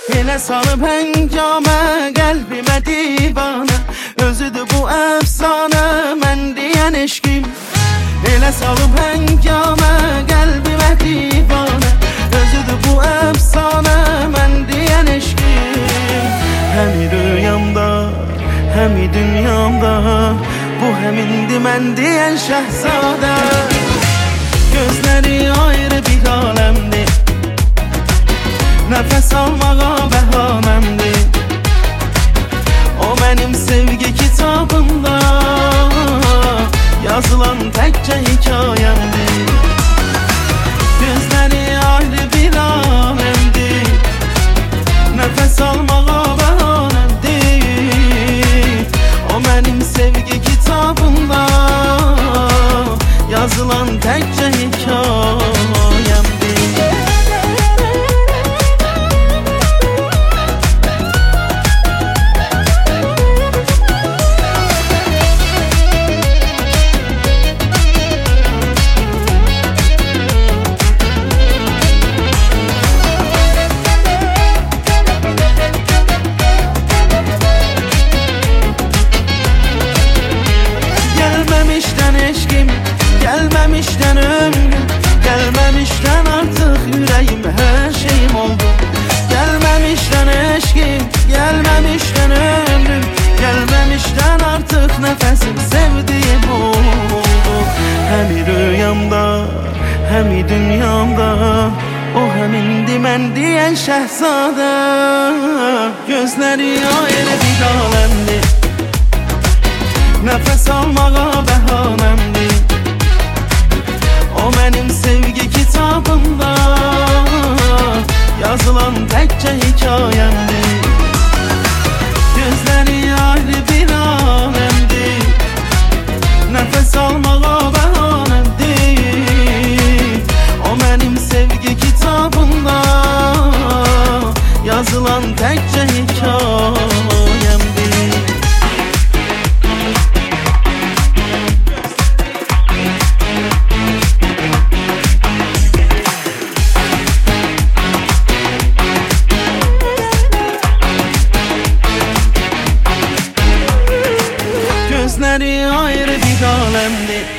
Elə salıb həngamə qəlbimə divanə, özüdür bu əfsanə mən deyən eşqim. Elə salıb həngamə qəlbimə divanə, özüdür bu əfsanə mən deyən eşqim. Həmi rüyamda, həmi dünyamda, bu həmindir mən deyən şəhzadə. Gözləri ayrı bir aləmdir, nəfəs almağa bəhanəmdir. O mənim sevgi kitabımda yazılan təkcə hikayəmdir. Gözləri ayrı bir aləmdir, nəfəs almağa bəhanəmdir. O mənim sevgi kitabımda yazılan təkcə hikayəmdir. Gelmemişten ömrüm, gelmemişten artık yüreğim, her şeyim oldu. Gelmemişten eşkim, gelmemişten ömrüm, gelmemişten artık nefesim, sevdiğim oldu. Hem rüyamda, hem dünyamda, o həmindi mən deyən şəhzadə. Gözləri ayrı bir aləmdir, nəfəs almağa bəhanəmdir. O mənim sevgi kitabımda yazılan təkcə hikayəmdir. Gözləri ayrı bir aləmdir, nəfəs almağa bəhanəmdir. O mənim sevgi kitabımda yazılan təkcə hikayəmdir. Gözləri ayrı bir aləmdir,